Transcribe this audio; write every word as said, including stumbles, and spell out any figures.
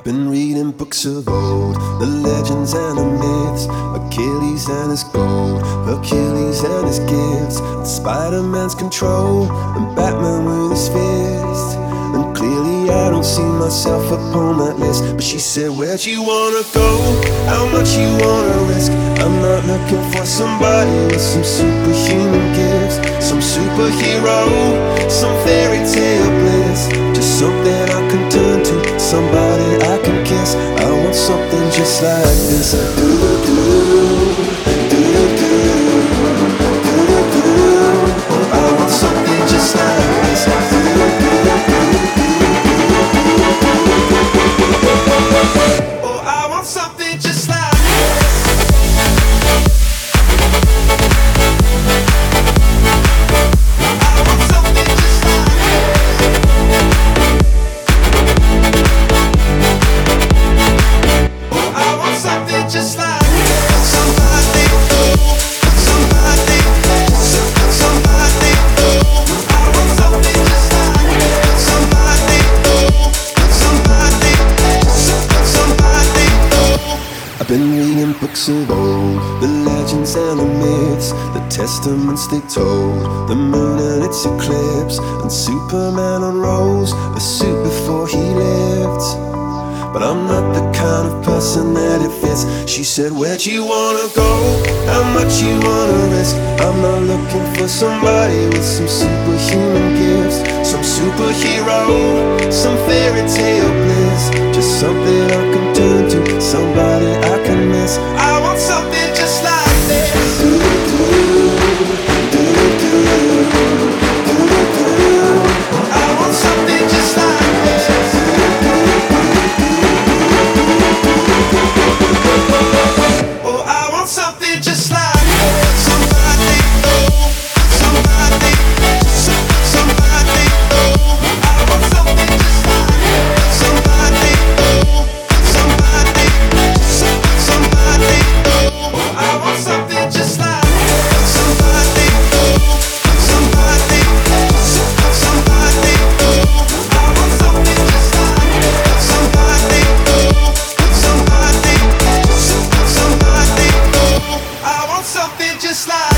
Been reading books of old, the legends and the myths, Achilles and his gold, Hercules and his gifts, Spider-Man's control, and Batman with his fist. And clearly I don't see myself upon that list. But she said, where'd you wanna go? How much you wanna risk? I'm not looking for somebody with some superhuman gifts, some superhero, some fairy tale bliss. Just something I can turn to, somebody I can kiss. I want something just like this. Do-do-do, do-do-do, do-do-do. Oh, I want something just like this. Do-do-do. Oh, I want something just like just like somebody, oh, somebody, somebody, oh, I want something just like somebody, oh, somebody, somebody, oh. I've been reading books of old, the legends and the myths, the testaments they told, the moon and its eclipse, and Superman unrolls a suit before he lived. But I'm not the kind of person that it fits. She said, where'd you wanna go? How much you wanna risk? I'm not looking for somebody with some superhuman gifts, some superhero, some fairy tale bliss. Just something I can turn to, somebody I can miss. I want something just like this. Do-do-do, do-do-do, do-do-do. I want something just like this. Oh, I want something just like somebody, oh, somebody, somebody, oh. I want something just like somebody, oh, somebody, somebody, oh. I want something just like somebody, oh, somebody, somebody, oh. I want something just like somebody, oh, somebody, somebody, oh. I want something just like